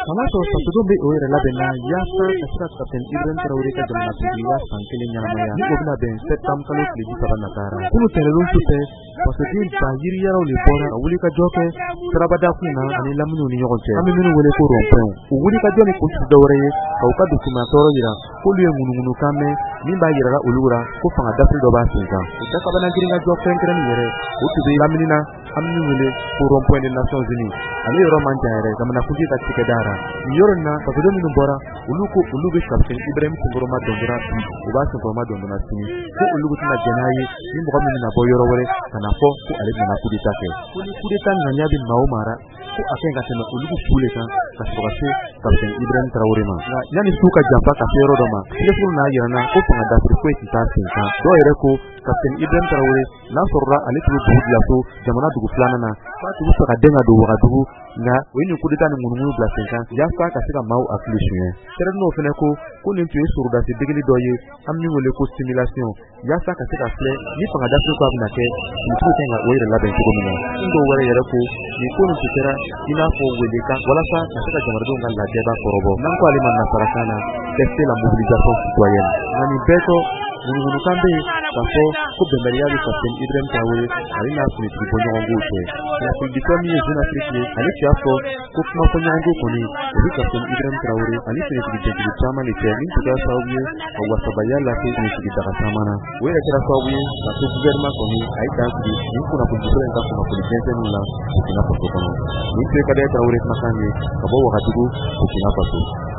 Kamaso Satudo be o yɛrɛ labɛn na yaasa ka se ka Capitaine Ibrahim Traoré ka jamanakuntigiya san 1 ɲɛnamaya ni o bɛna bɛn septembre kalo tile 30 nataara. Kunu tɛnɛnlen su fɛ fasoden ba yiriyaraw le bɔra ka wulikajɔ kɛ sirabadakun na ani laminiw ni ɲɔgɔn cɛ. An bɛ minnu wele ko rond-point. O wulikajɔ ni kun tɛ dɔwɛrɛ ye ka u ka document tɔɔrɔ yira k'olu ye ŋunuŋunukan mɛn min b'a yirala olu la ko fanga dafiri dɔ b'a sen kan. O dakabana giringajɔ fɛnkɛrɛnnin yɛrɛ o tun bɛ laminina an bɛ min wele ko rond-point des Nations Unies. Ale yɔrɔ man jan yɛrɛ jamanakuntigi ka cikɛda ra. Nin yɔrɔ in na fasoden minnu bɔra olu ko olu bɛ Capitaine Ibrahim senkɔrɔma dɔndɔra bi u b'a senkɔrɔma dɔndɔra sini ko olu bɛ tɛna jɛn n'a ye ni mɔgɔ min bɛna bɔ yɔrɔ wɛrɛ ka na fɔ ko ale bɛna coup d'état kɛ. Ko ni coup d'état ŋaniya bɛ maa o maa ra ko a kan ka tɛmɛ olu su le kan ka sɔrɔ ka se Capitaine Ibrahim Traoré ma. Nka yanni su ka janfa ka se yɔrɔ dɔ ma sɛgɛsɛgɛliw n'a yira n na ko fanga dafiri foyi tɛ taa sen kan. Dɔw yɛrɛ ko Capitaine Ibrahim Traoré n'a sɔrɔla ale tun bɛ dugu bila so jamana dugu filanan na k'a tun bɛ fɛ ka den ka don Wagadugu nka o ye nin coup d'état ni ŋunuŋunu bila sen kan yaasa ka se ka maaw hakili suɲɛ. Tɛrɛninw fana ko nin tun ye sorudasi degeli dɔ ye an bɛ min wele ko simulation yaasa ka se ka filɛ ni fanga dafiri ko a bɛna kɛ musow kan ka o yɛrɛ labɛn cogo min na. Kun dɔw wɛrɛ yɛrɛ ko nin ko nin tun kɛra i n'a fɔ welekan walasa ka se ka jamanadenw ka lajɛba kɔrɔbɔ n'an ko ale ma nasarakan na tester la mobilisation citoyenne. Nka nin bɛɛ tɔ ŋunuŋunukan bɛ yen k'a fɔ ko bɛnbaliya bɛ Capitaine Ibrahim Traoré ale n'a finitigi bɔɲɔgɔnkow cɛ. Kunnafoniditɔ min ye Jeune Afrique ye ale tun y'a fɔ ko kuma fɔ ɲɔgɔnko kɔni o bɛ Capitaine Ibrahim Traoré ani finitigi jɛntigi caman de cɛ min tun kɛra sababu ye ka wasabaliya lase finitigi daga caman na. O yɛrɛ kɛra sababu ye ka to gouvernement kɔni a ye dan sigi nin kunnafoniditɔ in ka kunnafoni jɛnsɛnninw la Burkina Faso kɔnɔ. Nin tun ye Kadaye Traoré kumakan ye ka bɔ Wagadugu Burkina Faso.